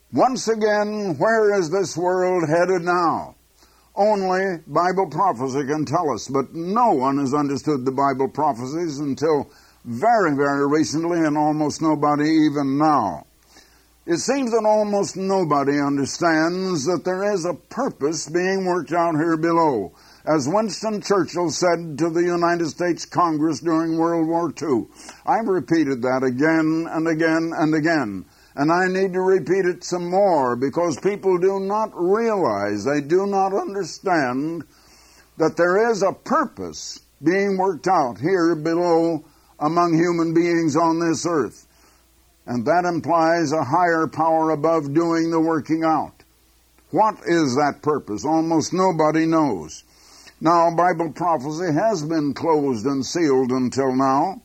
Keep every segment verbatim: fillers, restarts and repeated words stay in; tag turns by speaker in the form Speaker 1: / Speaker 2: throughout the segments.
Speaker 1: Once again, where is this world headed now? Only Bible prophecy can tell us, but no one has understood the Bible prophecies until very, very recently, and almost nobody even now. It seems that almost nobody understands that there is a purpose being worked out here below. As Winston Churchill said to the United States Congress during World War Two, I've repeated that again and again and again. And I need to repeat it some more because people do not realize, they do not understand that there is a purpose being worked out here below among human beings on this earth. And that implies a higher power above doing the working out. What is that purpose? Almost nobody knows. Now, Bible prophecy has been closed and sealed until now.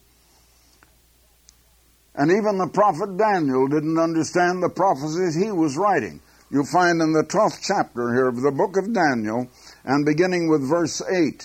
Speaker 1: And even the prophet Daniel didn't understand the prophecies he was writing. You'll find in the twelfth chapter here of the book of Daniel, and beginning with verse eight,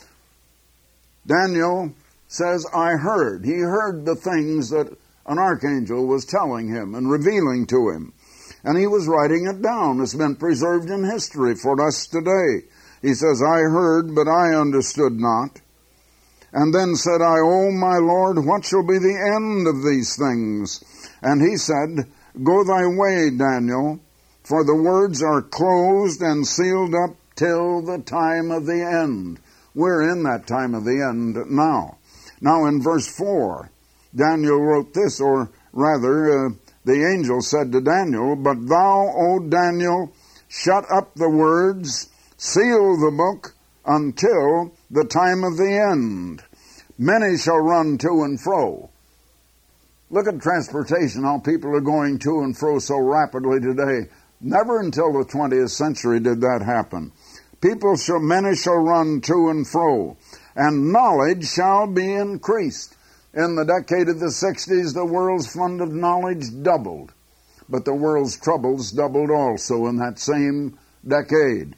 Speaker 1: Daniel says, I heard. He heard the things that an archangel was telling him and revealing to him. And he was writing it down. It's been preserved in history for us today. He says, I heard, but I understood not. And then said I, O my Lord, what shall be the end of these things? And he said, Go thy way, Daniel, for the words are closed and sealed up till the time of the end. We're in that time of the end now. Now in verse four, Daniel wrote this, or rather, uh, the angel said to Daniel, But thou, O Daniel, shut up the words, seal the book until the time of the end. Many shall run to and fro. Look at transportation, how people are going to and fro so rapidly today. Never until the twentieth century did that happen. People shall, many shall run to and fro, and knowledge shall be increased. In the decade of the sixties, the world's fund of knowledge doubled, but the world's troubles doubled also in that same decade.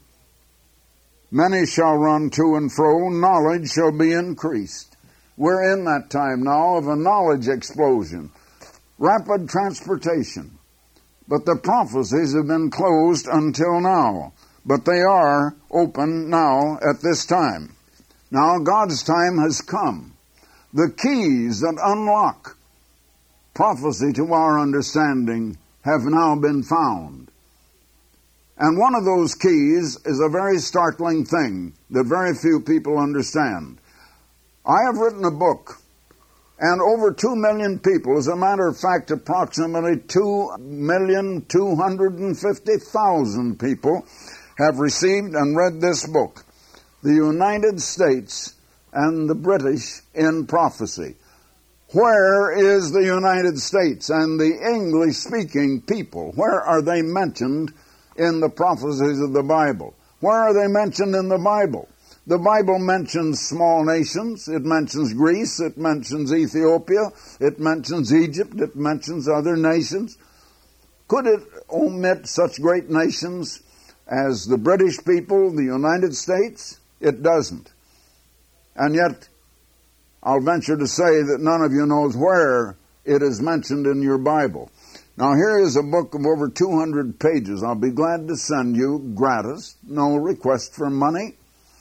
Speaker 1: Many shall run to and fro, knowledge shall be increased. We're in that time now of a knowledge explosion, rapid transportation. But the prophecies have been closed until now, but they are open now at this time. Now God's time has come. The keys that unlock prophecy to our understanding have now been found. And one of those keys is a very startling thing that very few people understand. I have written a book, and over two million people, as a matter of fact, approximately two million two hundred fifty thousand people have received and read this book, The United States and the British in Prophecy. Where is the United States and the English-speaking people? Where are they mentioned in the prophecies of the Bible? Where are they mentioned in the Bible? The Bible mentions small nations. It mentions Greece. It mentions Ethiopia. It mentions Egypt. It mentions other nations. Could it omit such great nations as the British people, the United States? It doesn't. And yet, I'll venture to say that none of you knows where it is mentioned in your Bible. Now, here is a book of over two hundred pages. I'll be glad to send you gratis, no request for money,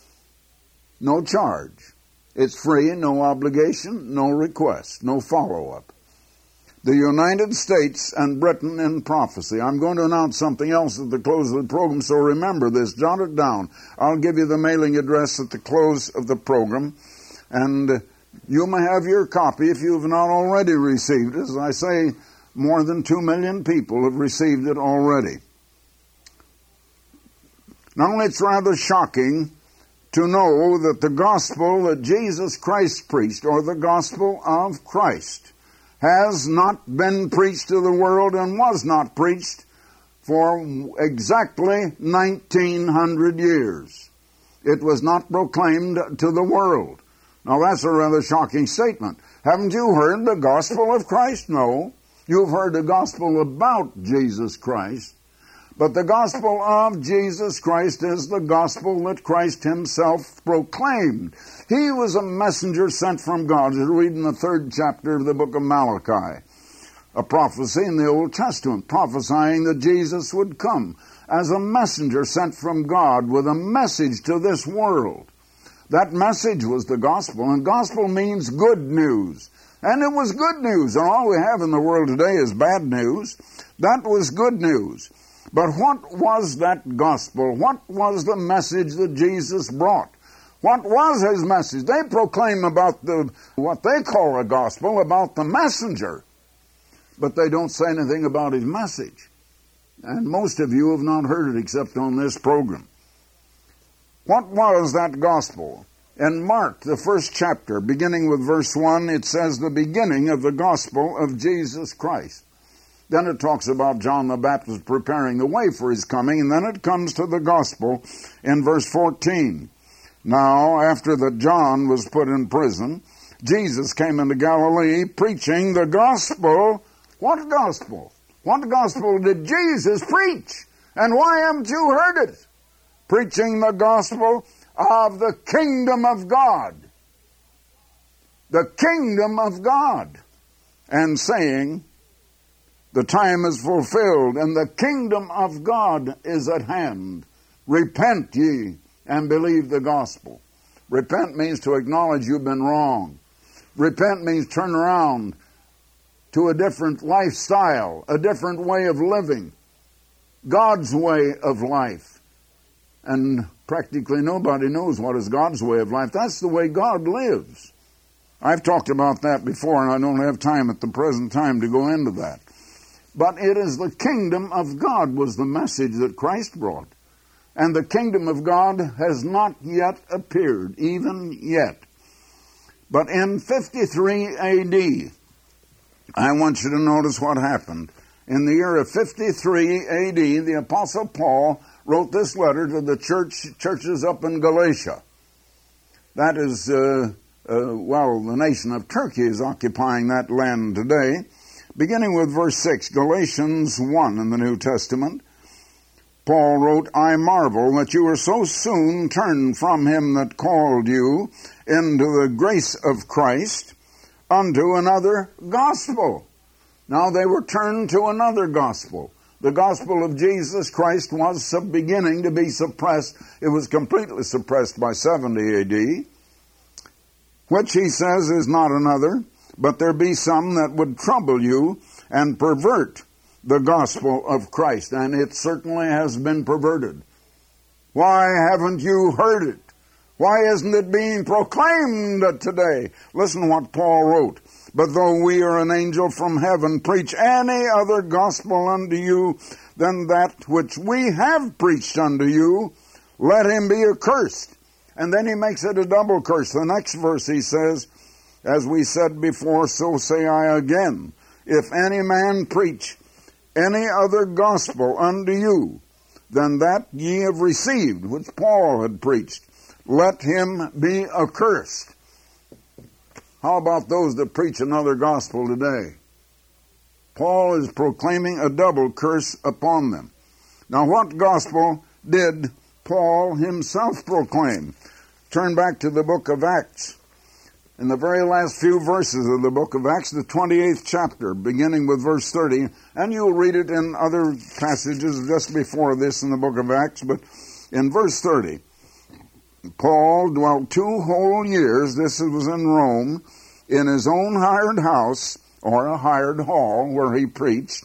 Speaker 1: no charge. It's free, no obligation, no request, no follow-up. The United States and Britain in Prophecy. I'm going to announce something else at the close of the program, so remember this. Jot it down. I'll give you the mailing address at the close of the program, and you may have your copy if you have not already received it. As I say, more than two million people have received it already. Now, it's rather shocking to know that the gospel that Jesus Christ preached, or the gospel of Christ, has not been preached to the world and was not preached for exactly nineteen hundred years. It was not proclaimed to the world. Now that's a rather shocking statement. Haven't you heard the gospel of Christ? No. You've heard the gospel about Jesus Christ. But the gospel of Jesus Christ is the gospel that Christ himself proclaimed. He was a messenger sent from God. As you read in the third chapter of the book of Malachi. a prophecy in the Old Testament, prophesying that Jesus would come as a messenger sent from God with a message to this world. That message was the gospel, and gospel means good news. And it was good news, and all we have in the world today is bad news. That was good news. But what was that gospel? What was the message that Jesus brought? What was his message? They proclaim about the what they call a gospel, about the messenger, but they don't say anything about his message. And most of you have not heard it except on this program. What was that gospel? In Mark, the first chapter, beginning with verse one, it says the beginning of the gospel of Jesus Christ. Then it talks about John the Baptist preparing the way for his coming, and then it comes to the gospel in verse fourteen. Now, after that John was put in prison, Jesus came into Galilee preaching the gospel. What gospel? What gospel did Jesus preach? And why haven't you heard it? Preaching the gospel of the kingdom of God. The kingdom of God. And saying, the time is fulfilled, and the kingdom of God is at hand. Repent ye and believe the gospel. Repent means to acknowledge you've been wrong. Repent means turn around to a different lifestyle, a different way of living, God's way of life. And practically nobody knows what is God's way of life. That's the way God lives. I've talked about that before, and I don't have time at the present time to go into that. But it is the kingdom of God was the message that Christ brought. And the kingdom of God has not yet appeared, even yet. But in fifty-three A D, I want you to notice what happened. In the year of fifty-three A D, the Apostle Paul wrote this letter to the church churches up in Galatia. That is, uh, uh, well, the nation of Turkey is occupying that land today. Beginning with verse six, Galatians one in the New Testament, Paul wrote, I marvel that you are so soon turned from him that called you into the grace of Christ unto another gospel. Now they were turned to another gospel. The gospel of Jesus Christ was beginning to be suppressed. It was completely suppressed by seventy A D, which he says is not another, but there be some that would trouble you and pervert the gospel of Christ. And it certainly has been perverted. Why haven't you heard it? Why isn't it being proclaimed today? Listen to what Paul wrote. But though we or an angel from heaven preach any other gospel unto you than that which we have preached unto you, let him be accursed. And then he makes it a double curse. The next verse he says, as we said before, so say I again, if any man preach any other gospel unto you than that ye have received, which Paul had preached, let him be accursed. How about those that preach another gospel today? Paul is proclaiming a double curse upon them. Now, what gospel did Paul himself proclaim? Turn back to the book of Acts. In the very last few verses of the book of Acts, the twenty-eighth chapter, beginning with verse thirty, and you'll read it in other passages just before this in the book of Acts, but in verse thirty, Paul dwelt two whole years, this was in Rome, in his own hired house, or a hired hall, where he preached,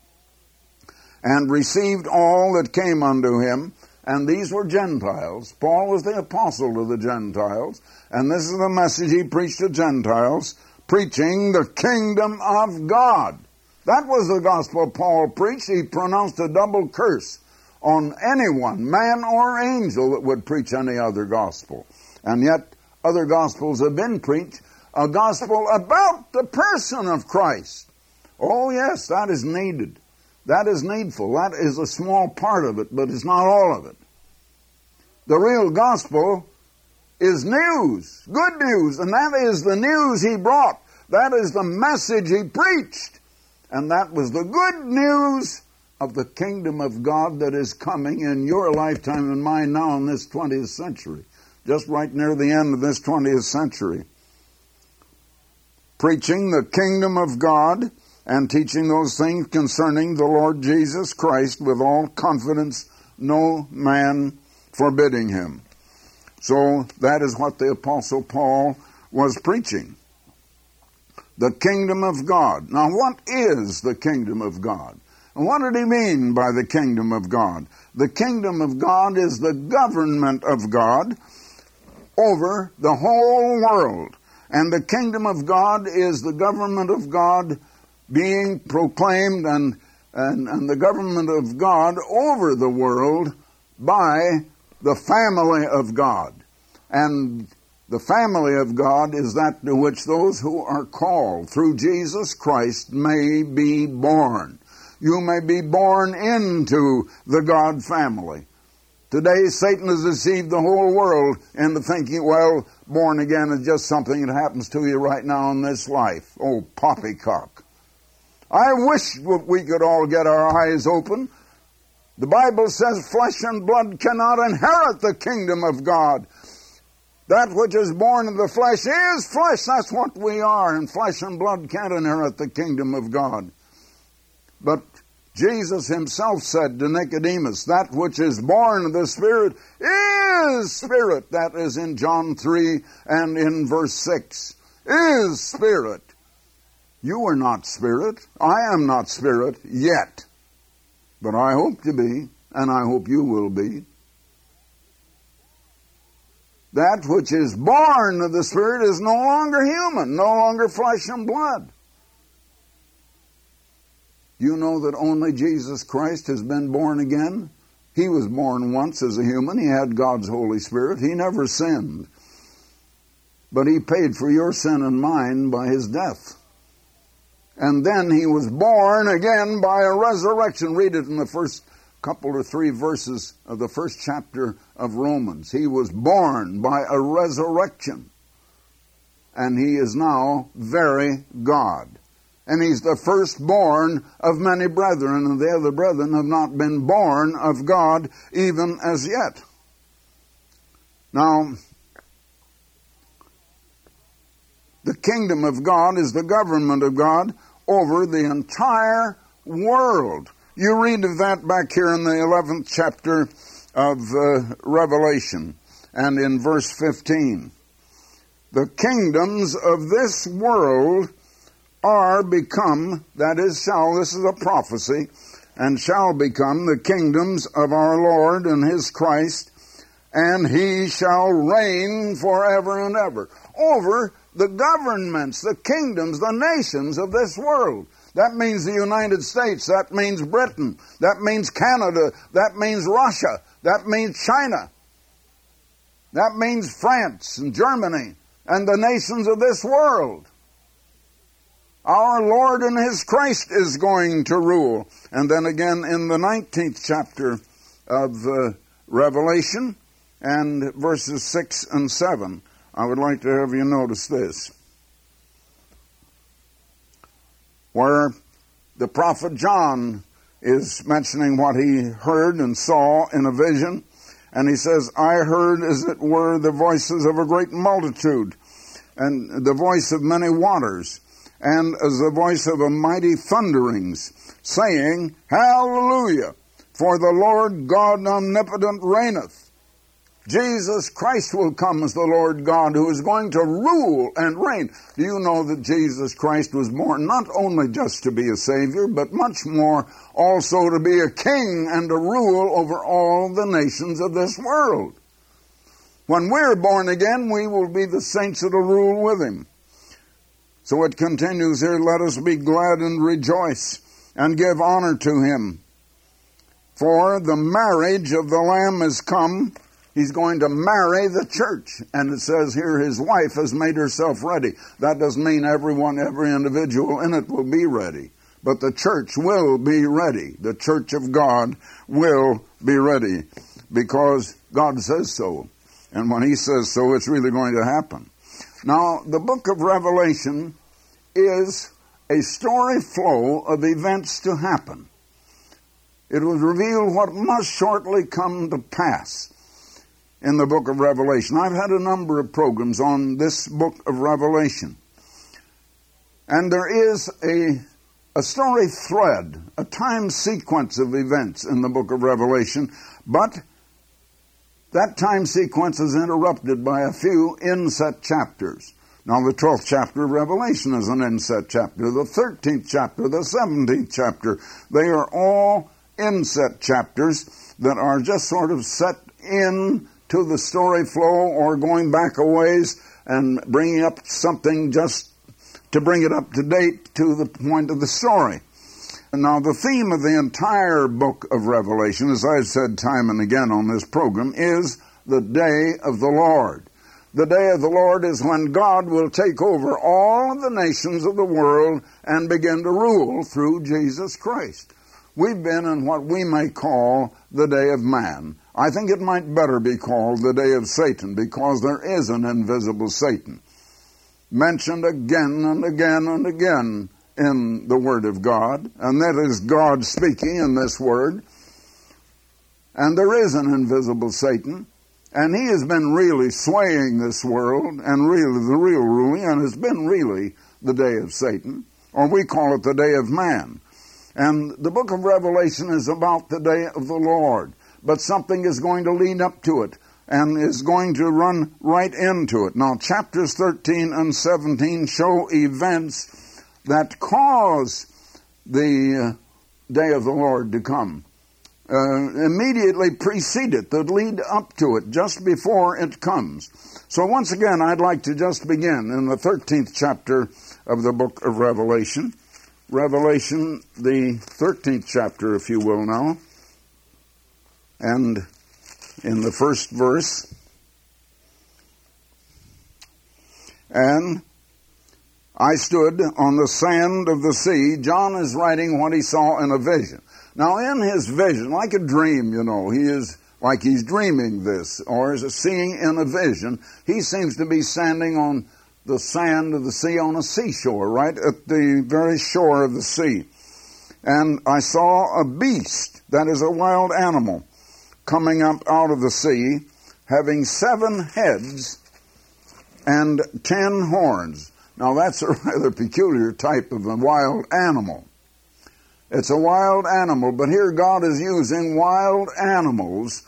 Speaker 1: and received all that came unto him, and these were Gentiles. Paul was the apostle to the Gentiles, and this is the message he preached to Gentiles, preaching the kingdom of God. That was the gospel Paul preached. He pronounced a double curse on anyone, man or angel, that would preach any other gospel. And yet, other gospels have been preached, a gospel about the person of Christ. Oh yes, that is needed. That is needful. That is a small part of it, but it's not all of it. The real gospel is news, good news, and that is the news he brought. That is the message he preached. And that was the good news of the kingdom of God that is coming in your lifetime and mine now in this twentieth century. Just right near the end of this twentieth century. Preaching the kingdom of God and teaching those things concerning the Lord Jesus Christ with all confidence, no man forbidding him. So that is what the Apostle Paul was preaching. The kingdom of God. Now, what is the kingdom of God? And what did he mean by the kingdom of God? The kingdom of God is the government of God over the whole world. And the kingdom of God is the government of God being proclaimed and, and, and the government of God over the world by the family of God. And the family of God is that to which those who are called through Jesus Christ may be born. You may be born into the God family. Today, Satan has deceived the whole world into thinking, well, born again is just something that happens to you right now in this life. Oh, poppycock. I wish we could all get our eyes open. The Bible says flesh and blood cannot inherit the kingdom of God. That which is born of the flesh is flesh. That's what we are. And flesh and blood can't inherit the kingdom of God. But Jesus himself said to Nicodemus, that which is born of the Spirit is Spirit. That is in John three and in verse six. Is Spirit. You are not Spirit. I am not Spirit yet. But I hope to be, and I hope you will be. That which is born of the Spirit is no longer human, no longer flesh and blood. You know that only Jesus Christ has been born again? He was born once as a human. He had God's Holy Spirit. He never sinned. But he paid for your sin and mine by his death. And then he was born again by a resurrection. Read it in the first couple or three verses of the first chapter of Romans. He was born by a resurrection. And he is now very God. And he's the firstborn of many brethren, and the other brethren have not been born of God even as yet. Now, the kingdom of God is the government of God over the entire world. You read of that back here in the eleventh chapter of uh, Revelation and in verse fifteen. The kingdoms of this world are become, that is, shall, this is a prophecy, and shall become the kingdoms of our Lord and his Christ, and he shall reign forever and ever over the governments, the kingdoms, the nations of this world. That means the United States, that means Britain, that means Canada, that means Russia, that means China, that means France and Germany and the nations of this world. Our Lord and his Christ is going to rule. And then again in the nineteenth chapter of uh, Revelation and verses six and seven, I would like to have you notice this. Where the prophet John is mentioning what he heard and saw in a vision. And he says, I heard as it were the voices of a great multitude, and the voice of many waters, and as the voice of a mighty thunderings, saying, Hallelujah, for the Lord God omnipotent reigneth. Jesus Christ will come as the Lord God who is going to rule and reign. Do you know that Jesus Christ was born not only just to be a Savior, but much more also to be a king and to rule over all the nations of this world? When we're born again, we will be the saints that will rule with him. So it continues here, let us be glad and rejoice and give honor to him. For the marriage of the Lamb is come. He's going to marry the church. And it says here his wife has made herself ready. That doesn't mean everyone, every individual in it will be ready. But the church will be ready. The church of God will be ready. Because God says so. And when he says so, it's really going to happen. Now, the book of Revelation is a story flow of events to happen. It will reveal what must shortly come to pass in the book of Revelation. I've had a number of programs on this book of Revelation. And there is a a story thread, a time sequence of events in the book of Revelation, but that time sequence is interrupted by a few inset chapters. Now, the twelfth chapter of Revelation is an inset chapter. The thirteenth chapter, the seventeenth chapter, they are all inset chapters that are just sort of set in to the story flow or going back a ways and bringing up something just to bring it up to date to the point of the story. And now, the theme of the entire book of Revelation, as I've said time and again on this program, is the day of the Lord. The day of the Lord is when God will take over all of the nations of the world and begin to rule through Jesus Christ. We've been in what we may call the day of man. I think it might better be called the day of Satan, because there is an invisible Satan, mentioned again and again and again in the Word of God, and that is God speaking in this Word. And there is an invisible Satan, and he has been really swaying this world, and really the real ruling, and has been really the day of Satan, or we call it the day of man. And the book of Revelation is about the day of the Lord, but something is going to lead up to it, and is going to run right into it. Now, chapters thirteen and seventeen show events that cause the uh, day of the Lord to come. Uh, immediately precede it, that lead up to it, just before it comes. So once again, I'd like to just begin in the thirteenth chapter of the book of Revelation. Revelation, the thirteenth chapter, if you will now. And in the first verse, and I stood on the sand of the sea. John is writing what he saw in a vision. Now, in his vision, like a dream, you know, he is like he's dreaming this, or is seeing in a vision. He seems to be standing on the sand of the sea on a seashore, right at the very shore of the sea. And I saw a beast, that is a wild animal, coming up out of the sea, having seven heads and ten horns. Now, that's a rather peculiar type of a wild animal. It's a wild animal, but here God is using wild animals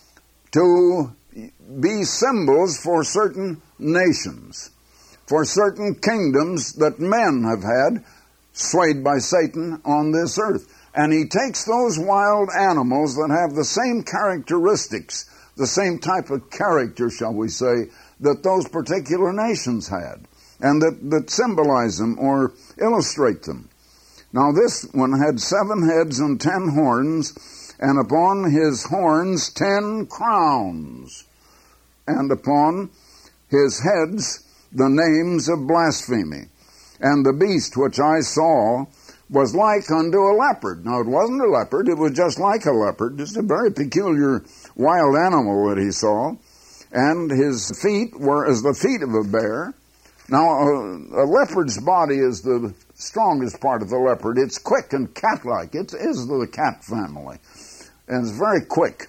Speaker 1: to be symbols for certain nations, for certain kingdoms that men have had, swayed by Satan on this earth. And he takes those wild animals that have the same characteristics, the same type of character, shall we say, that those particular nations had, and that, that symbolize them or illustrate them. Now, this one had seven heads and ten horns, and upon his horns ten crowns, and upon his heads the names of blasphemy. And the beast which I saw was like unto a leopard. Now, it wasn't a leopard, it was just like a leopard, just a very peculiar wild animal that he saw. And his feet were as the feet of a bear. Now, a, a leopard's body is the strongest part of the leopard. It's quick and cat-like. It is the cat family. And it's very quick.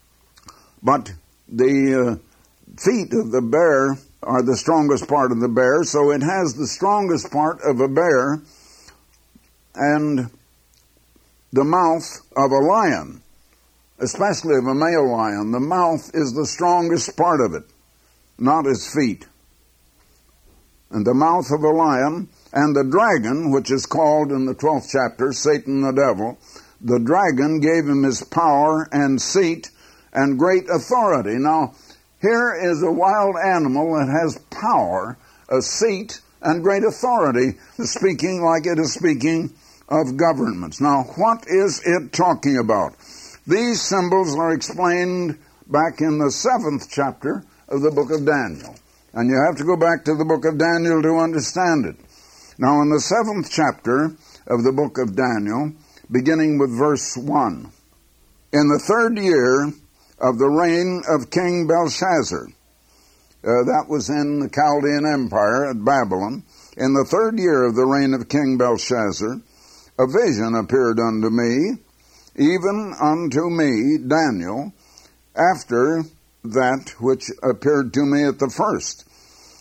Speaker 1: But the uh, feet of the bear are the strongest part of the bear, so it has the strongest part of a bear and the mouth of a lion, especially of a male lion. The mouth is the strongest part of it, not his feet. And the mouth of a lion, and the dragon, which is called in the twelfth chapter, Satan the devil, the dragon gave him his power and seat and great authority. Now, here is a wild animal that has power, a seat, and great authority, speaking like it is speaking of governments. Now, what is it talking about? These symbols are explained back in the seventh chapter of the book of Daniel. And you have to go back to the book of Daniel to understand it. Now, in the seventh chapter of the book of Daniel, beginning with verse one, in the third year of the reign of King Belshazzar, uh, that was in the Chaldean Empire at Babylon, in the third year of the reign of King Belshazzar, a vision appeared unto me, even unto me, Daniel, after that which appeared to me at the first.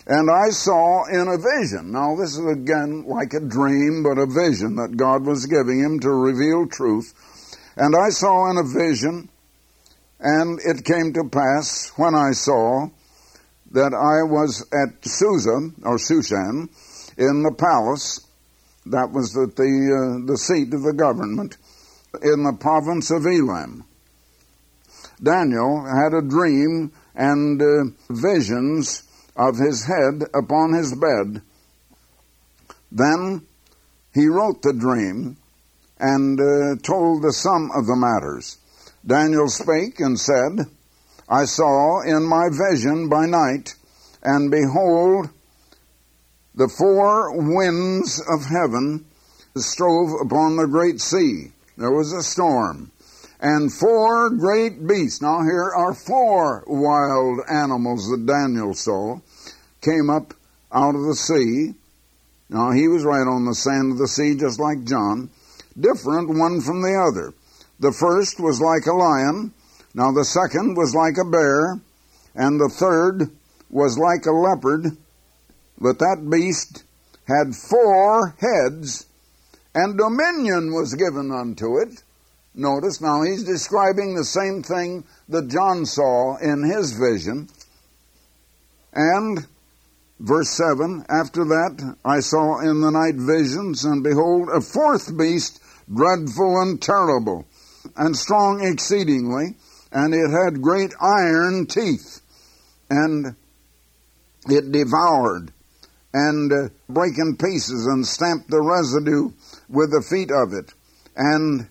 Speaker 1: And I saw in a vision. Now this is again like a dream, but a vision that God was giving him to reveal truth. And I saw in a vision, and it came to pass when I saw that I was at Susa, or Shushan, in the palace. That was the, the, uh, the seat of the government in the province of Elam. Daniel had a dream and uh, visions of his head upon his bed. Then he wrote the dream and uh, told the sum of the matters. Daniel spake and said, I saw in my vision by night, and behold, the four winds of heaven strove upon the great sea. There was a storm. And four great beasts, now here are four wild animals that Daniel saw, came up out of the sea. Now he was right on the sand of the sea just like John, different one from the other. The first was like a lion, now the second was like a bear, and the third was like a leopard, but that beast had four heads, and dominion was given unto it. Notice, now he's describing the same thing that John saw in his vision. And, verse seven, after that I saw in the night visions, and behold, a fourth beast, dreadful and terrible, and strong exceedingly, and it had great iron teeth, and it devoured, and uh, brake in pieces, and stamped the residue with the feet of it, and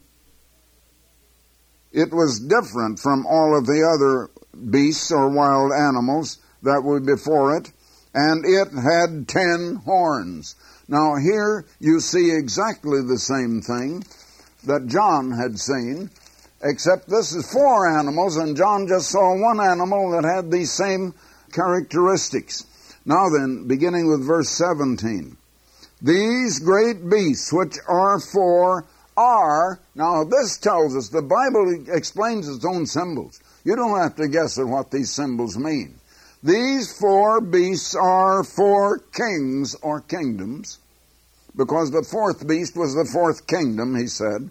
Speaker 1: it was different from all of the other beasts or wild animals that were before it, and it had ten horns. Now here you see exactly the same thing that John had seen, except this is four animals, and John just saw one animal that had these same characteristics. Now then, beginning with verse seventeen, these great beasts which are four are, now this tells us, the Bible explains its own symbols. You don't have to guess at what these symbols mean. These four beasts are four kings or kingdoms, because the fourth beast was the fourth kingdom, he said,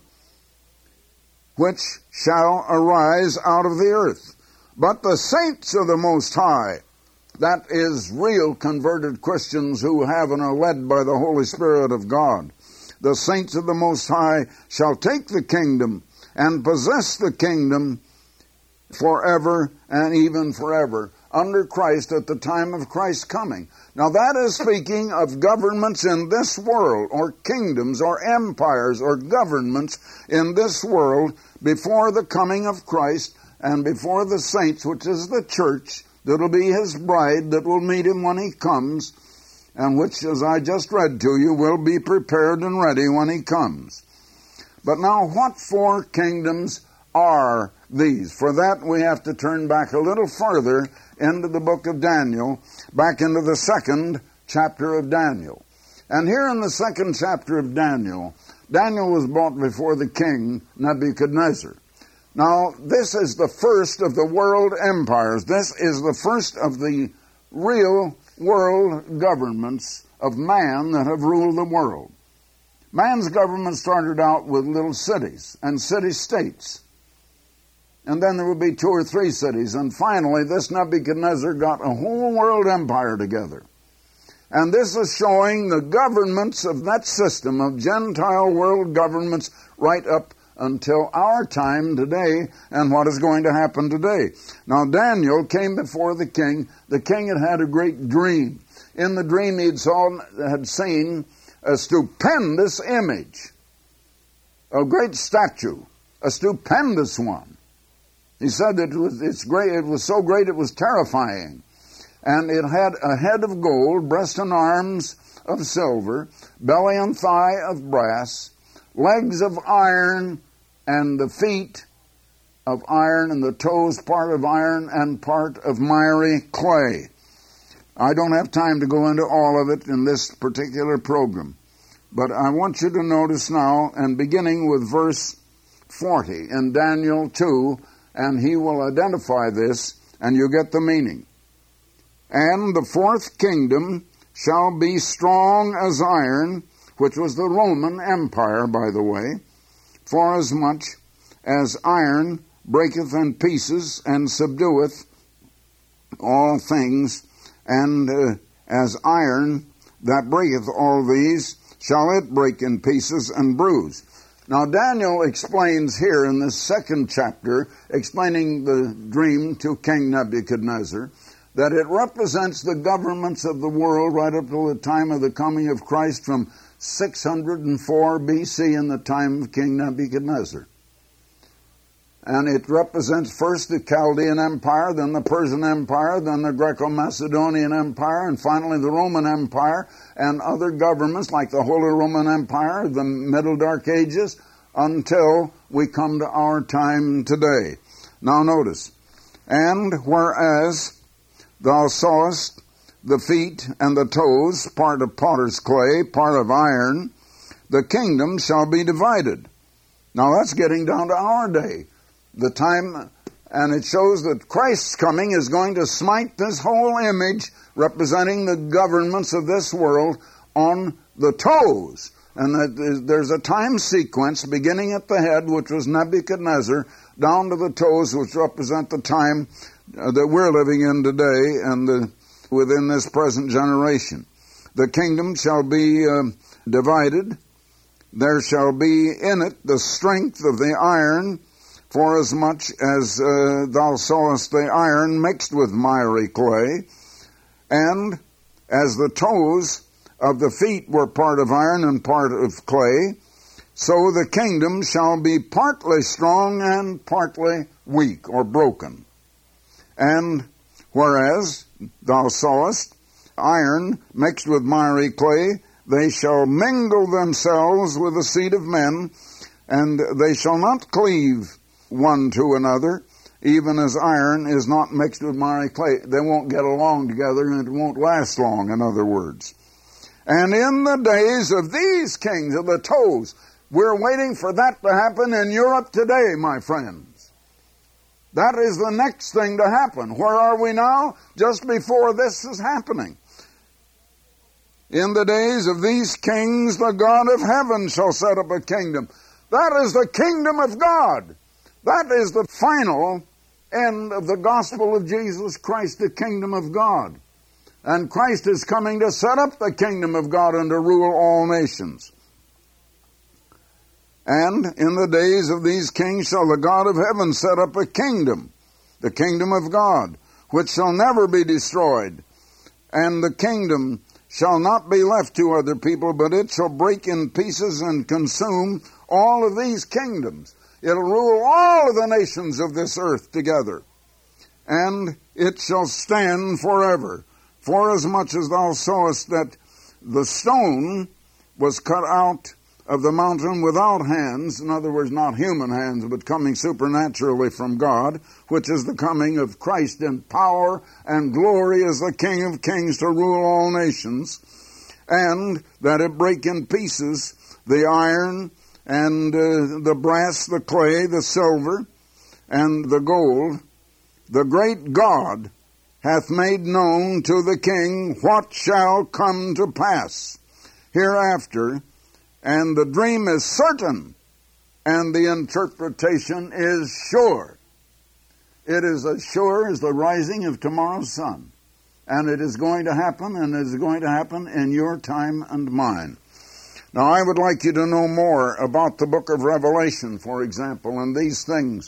Speaker 1: which shall arise out of the earth. But the saints of the Most High, that is real converted Christians who have and are led by the Holy Spirit of God, the saints of the Most High shall take the kingdom and possess the kingdom forever and even forever under Christ at the time of Christ's coming. Now that is speaking of governments in this world, or kingdoms or empires or governments in this world before the coming of Christ and before the saints, which is the church, that will be his bride, that will meet him when he comes, and which, as I just read to you, will be prepared and ready when he comes. But now, what four kingdoms are these? For that, we have to turn back a little further into the book of Daniel, back into the second chapter of Daniel. And here in the second chapter of Daniel, Daniel was brought before the king Nebuchadnezzar. Now, this is the first of the world empires. This is the first of the real world governments of man that have ruled the world. Man's government started out with little cities and city-states. And then there would be two or three cities. And finally, this Nebuchadnezzar got a whole world empire together. And this is showing the governments of that system of Gentile world governments right up until our time today and what is going to happen today. Now Daniel came before the king. The king had had a great dream. In the dream he had seen a stupendous image, a great statue, a stupendous one. He said that it was, it's great, it was so great it was terrifying. And it had a head of gold, breast and arms of silver, belly and thigh of brass, legs of iron, and the feet of iron, and the toes part of iron and part of miry clay. I don't have time to go into all of it in this particular program, but I want you to notice now, and beginning with verse forty in Daniel two, and he will identify this, and you get the meaning. And the fourth kingdom shall be strong as iron, which was the Roman Empire, by the way, forasmuch as iron breaketh in pieces and subdueth all things, and uh, as iron that breaketh all these, shall it break in pieces and bruise. Now Daniel explains here in this second chapter, explaining the dream to King Nebuchadnezzar, that it represents the governments of the world right up to the time of the coming of Christ from six hundred four B C in the time of King Nebuchadnezzar. And it represents first the Chaldean Empire, then the Persian Empire, then the Greco-Macedonian Empire, and finally the Roman Empire, and other governments like the Holy Roman Empire, the Middle Dark Ages, until we come to our time today. Now notice, and whereas thou sawest the feet and the toes, part of potter's clay, part of iron, the kingdom shall be divided. Now that's getting down to our day. The time, and it shows that Christ's coming is going to smite this whole image representing the governments of this world on the toes. And that there's a time sequence beginning at the head, which was Nebuchadnezzar, down to the toes, which represent the time that we're living in today and the, within this present generation. The kingdom shall be uh, divided. There shall be in it the strength of the iron, forasmuch as uh, thou sawest the iron mixed with miry clay, and as the toes of the feet were part of iron and part of clay, so the kingdom shall be partly strong and partly weak or broken. And whereas thou sawest iron mixed with miry clay, they shall mingle themselves with the seed of men, and they shall not cleave one to another, even as iron is not mixed with miry clay. They won't get along together, and it won't last long, in other words. And in the days of these kings of the toes, we're waiting for that to happen in Europe today, my friends. That is the next thing to happen. Where are we now? Just before this is happening. In the days of these kings, the God of heaven shall set up a kingdom. That is the kingdom of God. That is the final end of the gospel of Jesus Christ, the kingdom of God. And Christ is coming to set up the kingdom of God and to rule all nations. And in the days of these kings shall the God of heaven set up a kingdom, the kingdom of God, which shall never be destroyed. And the kingdom shall not be left to other people, but it shall break in pieces and consume all of these kingdoms. It'll rule all of the nations of this earth together. And it shall stand forever. Forasmuch as thou sawest that the stone was cut out of the mountain without hands, in other words, not human hands, but coming supernaturally from God, which is the coming of Christ in power and glory as the King of kings to rule all nations, and that it break in pieces the iron and uh, the brass, the clay, the silver, and the gold. The great God hath made known to the king what shall come to pass hereafter, and the dream is certain, and the interpretation is sure. It is as sure as the rising of tomorrow's sun. And it is going to happen, and it is going to happen in your time and mine. Now, I would like you to know more about the book of Revelation, for example, and these things.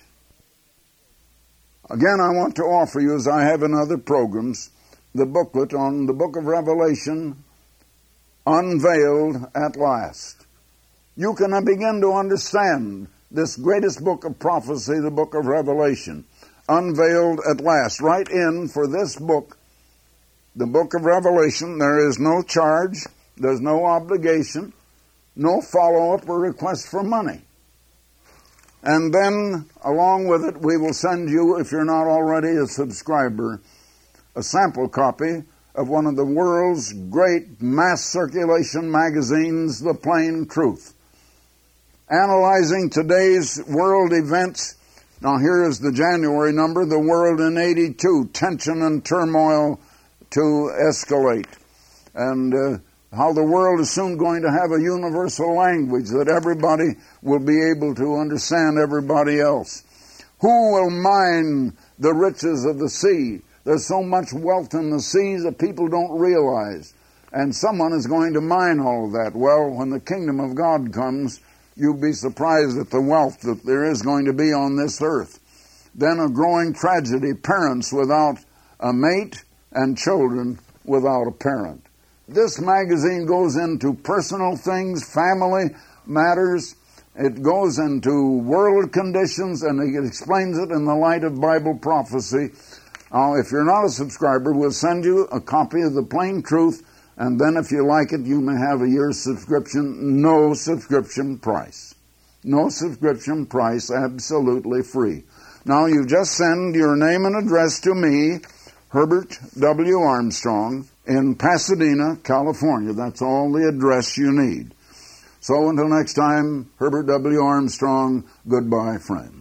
Speaker 1: Again, I want to offer you, as I have in other programs, the booklet on the book of Revelation, Unveiled at Last. You can begin to understand this greatest book of prophecy, the book of Revelation, Unveiled at Last. Write in for this book, the book of Revelation. There is no charge, there's no obligation, no follow-up or request for money. And then, along with it, we will send you, if you're not already a subscriber, a sample copy of one of the world's great mass circulation magazines, The Plain Truth, analyzing today's world events. Now here is the January number, The World in eighty-two, Tension and Turmoil to escalate, and uh, how the world is soon going to have a universal language that everybody will be able to understand everybody else. Who will mine the riches of the sea? There's so much wealth in the seas that people don't realize. And someone is going to mine all of that. Well, when the kingdom of God comes, you'll be surprised at the wealth that there is going to be on this earth. Then a growing tragedy, parents without a mate and children without a parent. This magazine goes into personal things, family matters. It goes into world conditions, and it explains it in the light of Bible prophecy. Now, if you're not a subscriber, we'll send you a copy of the Plain Truth, and then if you like it, you may have a year's subscription, no subscription price. No subscription price, absolutely free. Now, you just send your name and address to me, Herbert W. Armstrong, in Pasadena, California. That's all the address you need. So until next time, Herbert W. Armstrong, goodbye, friend.